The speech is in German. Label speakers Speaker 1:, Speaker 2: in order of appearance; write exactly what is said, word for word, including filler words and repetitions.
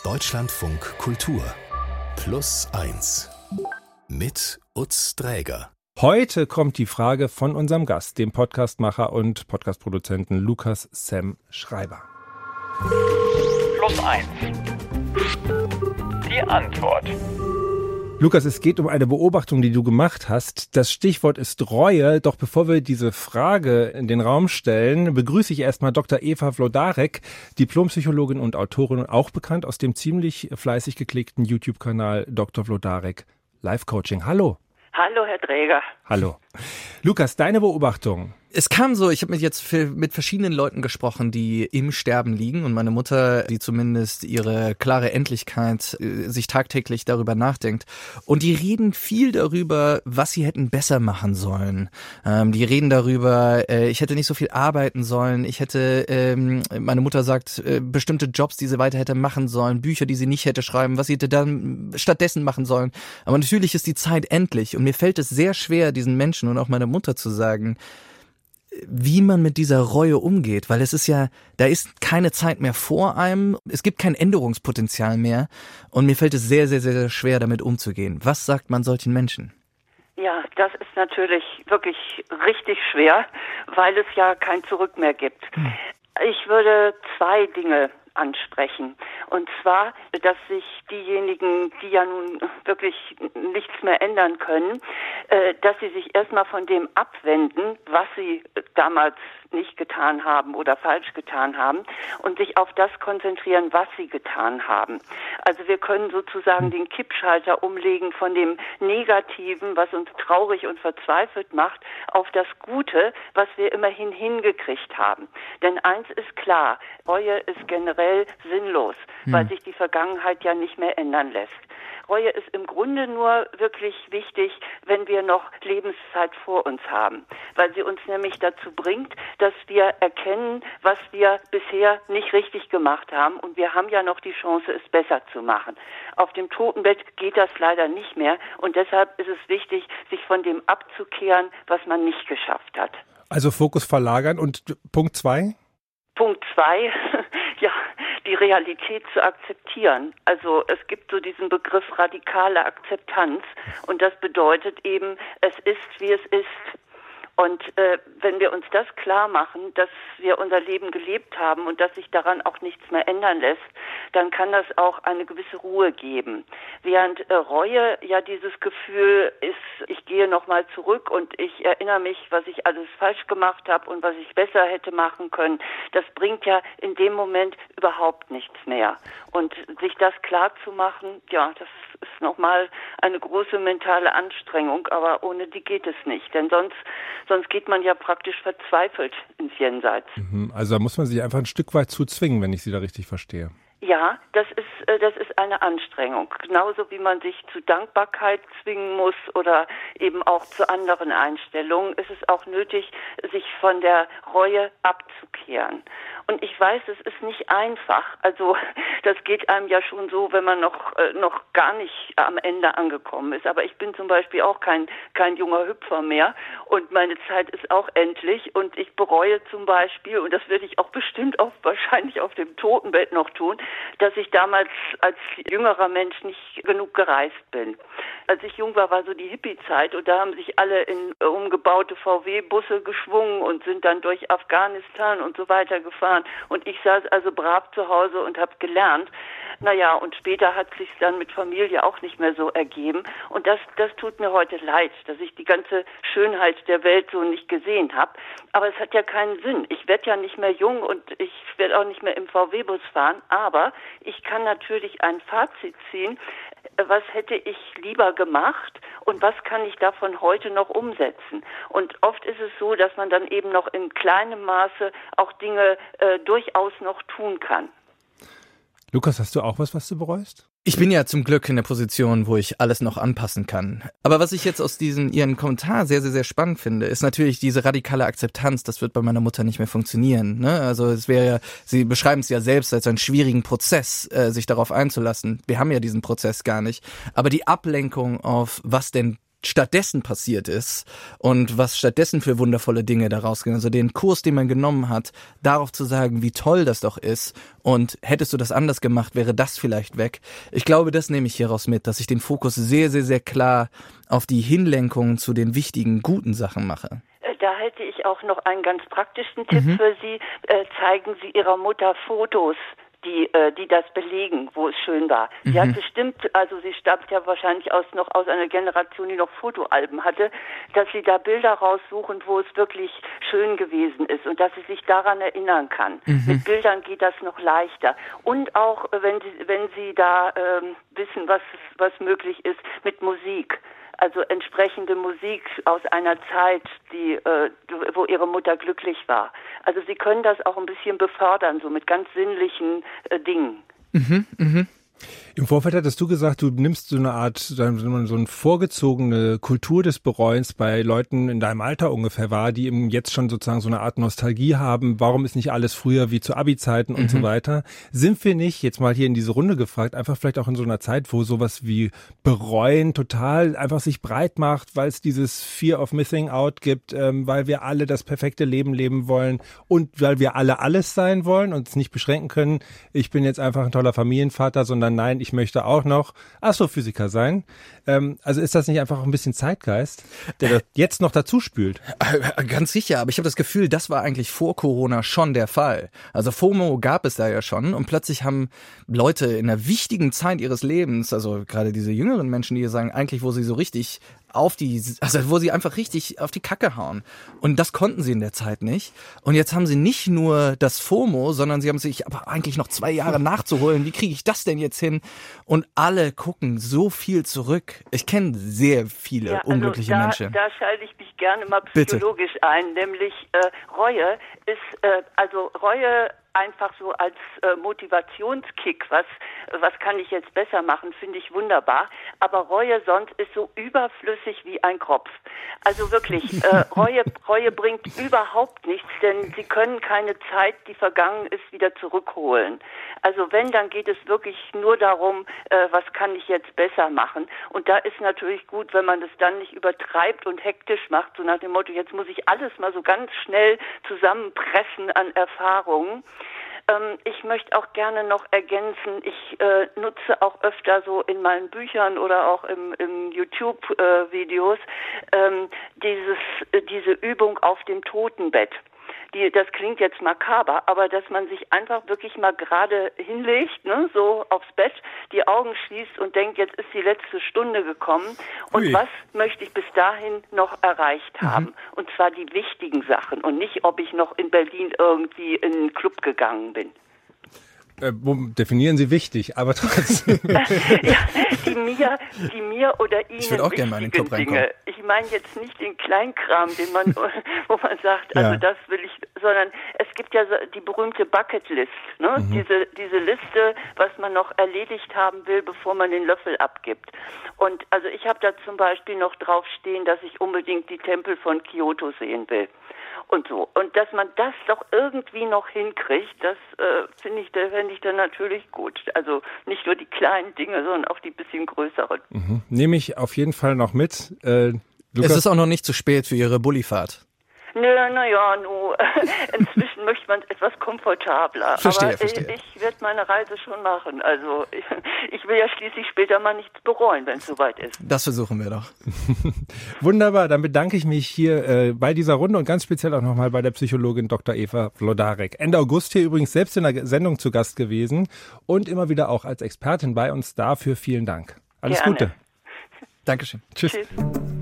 Speaker 1: Deutschlandfunk Kultur Plus eins mit Utz Dräger.
Speaker 2: Heute kommt die Frage von unserem Gast, dem Podcastmacher und Podcastproduzenten Lukas Sam Schreiber.
Speaker 3: Plus eins. Die Antwort.
Speaker 2: Lukas, es geht um eine Beobachtung, die du gemacht hast. Das Stichwort ist Reue. Doch bevor wir diese Frage in den Raum stellen, begrüße ich erstmal Doktor Eva Wlodarek, Diplompsychologin und Autorin, auch bekannt aus dem ziemlich fleißig geklickten YouTube-Kanal Doktor Wlodarek Life Coaching. Hallo.
Speaker 4: Hallo, Herr Dräger.
Speaker 2: Hallo. Lukas, deine Beobachtung?
Speaker 5: Es kam so, ich habe mit jetzt für, mit verschiedenen Leuten gesprochen, die im Sterben liegen, und meine Mutter, die zumindest ihre klare Endlichkeit äh, sich tagtäglich darüber nachdenkt. Und die reden viel darüber, was sie hätten besser machen sollen. Ähm, die reden darüber, äh, ich hätte nicht so viel arbeiten sollen. Ich hätte, ähm, meine Mutter sagt, äh, bestimmte Jobs, die sie weiter hätte machen sollen, Bücher, die sie nicht hätte schreiben, was sie hätte dann stattdessen machen sollen. Aber natürlich ist die Zeit endlich, und mir fällt es sehr schwer, diesen Menschen und auch meiner Mutter zu sagen, wie man mit dieser Reue umgeht, weil es ist ja, da ist keine Zeit mehr vor einem, es gibt kein Änderungspotenzial mehr, und mir fällt es sehr, sehr, sehr, sehr schwer, damit umzugehen. Was sagt man solchen Menschen?
Speaker 4: Ja, das ist natürlich wirklich richtig schwer, weil es ja kein Zurück mehr gibt. Hm. Ich würde zwei Dinge ansprechen. Und zwar, dass sich diejenigen, die ja nun wirklich nichts mehr ändern können, äh, dass sie sich erstmal von dem abwenden, was sie damals nicht getan haben oder falsch getan haben, und sich auf das konzentrieren, was sie getan haben. Also wir können sozusagen den Kippschalter umlegen von dem Negativen, was uns traurig und verzweifelt macht, auf das Gute, was wir immerhin hingekriegt haben. Denn eins ist klar, Reue ist generell sinnlos, hm. weil sich die Vergangenheit ja nicht mehr ändern lässt. Reue ist im Grunde nur wirklich wichtig, wenn wir noch Lebenszeit vor uns haben, weil sie uns nämlich dazu bringt, dass wir erkennen, was wir bisher nicht richtig gemacht haben, und wir haben ja noch die Chance, es besser zu machen. Auf dem Totenbett geht das leider nicht mehr, und deshalb ist es wichtig, sich von dem abzukehren, was man nicht geschafft hat.
Speaker 2: Also Fokus verlagern. Und Punkt zwei?
Speaker 4: Punkt zwei, ja, die Realität zu akzeptieren. Also es gibt so diesen Begriff radikale Akzeptanz, und das bedeutet eben, es ist, wie es ist. Und äh, wenn wir uns das klar machen, dass wir unser Leben gelebt haben und dass sich daran auch nichts mehr ändern lässt, dann kann das auch eine gewisse Ruhe geben. Während äh, Reue ja dieses Gefühl ist, ich gehe nochmal zurück und ich erinnere mich, was ich alles falsch gemacht habe und was ich besser hätte machen können, das bringt ja in dem Moment überhaupt nichts mehr. Und sich das klar zu machen, ja, das ist nochmal eine große mentale Anstrengung, aber ohne die geht es nicht. Denn sonst Sonst geht man ja praktisch verzweifelt ins Jenseits.
Speaker 2: Also da muss man sich einfach ein Stück weit zu zwingen, wenn ich Sie da richtig verstehe.
Speaker 4: Ja, das ist, das ist eine Anstrengung. Genauso wie man sich zu Dankbarkeit zwingen muss oder eben auch zu anderen Einstellungen, ist es auch nötig, sich von der Reue abzukehren. Und ich weiß, es ist nicht einfach. Also das geht einem ja schon so, wenn man noch äh, noch gar nicht am Ende angekommen ist. Aber ich bin zum Beispiel auch kein kein junger Hüpfer mehr, und meine Zeit ist auch endlich. Und ich bereue zum Beispiel, und das werde ich auch bestimmt auch wahrscheinlich auf dem Totenbett noch tun, dass ich damals als jüngerer Mensch nicht genug gereist bin. Als ich jung war, war so die Hippie-Zeit, und da haben sich alle in umgebaute V W-Busse geschwungen und sind dann durch Afghanistan und so weiter gefahren. Und ich saß also brav zu Hause und habe gelernt. Naja, und später hat sich dann mit Familie auch nicht mehr so ergeben. Und das, das tut mir heute leid, dass ich die ganze Schönheit der Welt so nicht gesehen habe. Aber es hat ja keinen Sinn. Ich werde ja nicht mehr jung, und ich werde auch nicht mehr im V W-Bus fahren. Aber ich kann natürlich ein Fazit ziehen. Was hätte ich lieber gemacht und was kann ich davon heute noch umsetzen? Und oft ist es so, dass man dann eben noch in kleinem Maße auch Dinge äh, durchaus noch tun kann.
Speaker 2: Lukas, hast du auch was, was du bereust?
Speaker 5: Ich bin ja zum Glück in der Position, wo ich alles noch anpassen kann. Aber was ich jetzt aus diesem Ihren Kommentar sehr, sehr, sehr spannend finde, ist natürlich diese radikale Akzeptanz. Das wird bei meiner Mutter nicht mehr funktionieren. Ne? Also es wäre ja, Sie beschreiben es ja selbst als einen schwierigen Prozess, äh, sich darauf einzulassen. Wir haben ja diesen Prozess gar nicht. Aber die Ablenkung auf, was denn stattdessen passiert ist und was stattdessen für wundervolle Dinge daraus gehen. Also den Kurs, den man genommen hat, darauf zu sagen, wie toll das doch ist und hättest du das anders gemacht, wäre das vielleicht weg. Ich glaube, das nehme ich hieraus mit, dass ich den Fokus sehr, sehr, sehr klar auf die Hinlenkung zu den wichtigen, guten Sachen mache.
Speaker 4: Da hätte ich auch noch einen ganz praktischen Tipp mhm. für Sie. Äh, zeigen Sie Ihrer Mutter Fotos, die äh, die das belegen, wo es schön war. Mhm. Sie hat bestimmt, also sie stammt ja wahrscheinlich aus noch aus einer Generation, die noch Fotoalben hatte, dass sie da Bilder raussuchen, wo es wirklich schön gewesen ist und dass sie sich daran erinnern kann. Mhm. Mit Bildern geht das noch leichter. Und auch, wenn sie wenn sie da ähm, wissen, was was möglich ist, mit Musik. Also entsprechende Musik aus einer Zeit, die, äh, wo ihre Mutter glücklich war. Also sie können das auch ein bisschen befördern, so mit ganz sinnlichen äh, Dingen.
Speaker 5: Mhm, mhm.
Speaker 2: Im Vorfeld hattest du gesagt, du nimmst so eine Art, so eine vorgezogene Kultur des Bereuens bei Leuten in deinem Alter ungefähr wahr, die eben jetzt schon sozusagen so eine Art Nostalgie haben. Warum ist nicht alles früher wie zu Abi-Zeiten und mhm. so weiter? Sind wir nicht, jetzt mal hier in diese Runde gefragt, einfach vielleicht auch in so einer Zeit, wo sowas wie Bereuen total einfach sich breit macht, weil es dieses Fear of Missing Out gibt, ähm, weil wir alle das perfekte Leben leben wollen und weil wir alle alles sein wollen und es nicht beschränken können. Ich bin jetzt einfach ein toller Familienvater, sondern nein, ich möchte auch noch Astrophysiker sein. Ähm, also ist das nicht einfach ein bisschen Zeitgeist, der jetzt noch dazu spült?
Speaker 5: Ganz sicher, aber ich habe das Gefühl, das war eigentlich vor Corona schon der Fall. Also FOMO gab es da ja schon und plötzlich haben Leute in einer wichtigen Zeit ihres Lebens, also gerade diese jüngeren Menschen, die sagen, eigentlich, wo sie so richtig auf die, also wo sie einfach richtig auf die Kacke hauen. Und das konnten sie in der Zeit nicht. Und jetzt haben sie nicht nur das FOMO, sondern sie haben sich aber eigentlich noch zwei Jahre nachzuholen. Wie kriege ich das denn jetzt hin? Und alle gucken so viel zurück. Ich kenne sehr viele
Speaker 4: ja, also
Speaker 5: unglückliche
Speaker 4: da,
Speaker 5: Menschen.
Speaker 4: Da schalte ich mich gerne mal psychologisch Bitte. ein, nämlich äh, Reue ist, äh, also Reue einfach so als äh, Motivationskick, was was kann ich jetzt besser machen, finde ich wunderbar. Aber Reue sonst ist so überflüssig wie ein Kropf. Also wirklich, äh, Reue, Reue bringt überhaupt nichts, denn sie können keine Zeit, die vergangen ist, wieder zurückholen. Also wenn, dann geht es wirklich nur darum, äh, was kann ich jetzt besser machen. Und da ist natürlich gut, wenn man das dann nicht übertreibt und hektisch macht, so nach dem Motto, jetzt muss ich alles mal so ganz schnell zusammenpressen an Erfahrungen. Ähm, ich möchte auch gerne noch ergänzen, ich äh, nutze auch öfter so in meinen Büchern oder auch im, im YouTube-Videos äh, ähm, dieses, äh, diese Übung auf dem Totenbett. Die, das klingt jetzt makaber, aber dass man sich einfach wirklich mal gerade hinlegt, ne, so aufs Bett, die Augen schließt und denkt, jetzt ist die letzte Stunde gekommen und Ui. was möchte ich bis dahin noch erreicht haben? Mhm. Und zwar die wichtigen Sachen und nicht, ob ich noch in Berlin irgendwie in einen Club gegangen bin.
Speaker 2: Äh, definieren Sie wichtig, aber trotzdem.
Speaker 4: ja, die mir, die mir oder Ihnen
Speaker 5: ich würde auch gerne mal in den Club reinkommen.
Speaker 4: Dinge. Ich meine jetzt nicht den Kleinkram, den man, wo man sagt, also ja. das will ich, sondern es gibt ja die berühmte Bucketlist, ne? Mhm. Diese, diese Liste, was man noch erledigt haben will, bevor man den Löffel abgibt. Und also ich habe da zum Beispiel noch draufstehen, dass ich unbedingt die Tempel von Kyoto sehen will. Und so. Und dass man das doch irgendwie noch hinkriegt, das äh, finde ich, da fände ich dann natürlich gut. Also nicht nur die kleinen Dinge, sondern auch die bisschen größeren.
Speaker 2: Mhm. Nehme ich auf jeden Fall noch mit. Äh,
Speaker 5: es ist auch noch nicht zu spät für Ihre Bullifahrt.
Speaker 4: Nö, naja, no. Inzwischen möchte man es etwas komfortabler.
Speaker 5: Verstehe,
Speaker 4: Aber
Speaker 5: verstehe.
Speaker 4: ich, ich werde meine Reise schon machen. Also ich, ich will ja schließlich später mal nichts bereuen, wenn es soweit ist.
Speaker 5: Das versuchen wir doch.
Speaker 2: Wunderbar, dann bedanke ich mich hier äh, bei dieser Runde und ganz speziell auch nochmal bei der Psychologin Doktor Eva Wlodarek. Ende August hier übrigens selbst in der Sendung zu Gast gewesen und immer wieder auch als Expertin bei uns. Dafür vielen Dank. Alles
Speaker 4: Gerne.
Speaker 2: Gute.
Speaker 5: Dankeschön.
Speaker 2: Tschüss.
Speaker 4: Tschüss.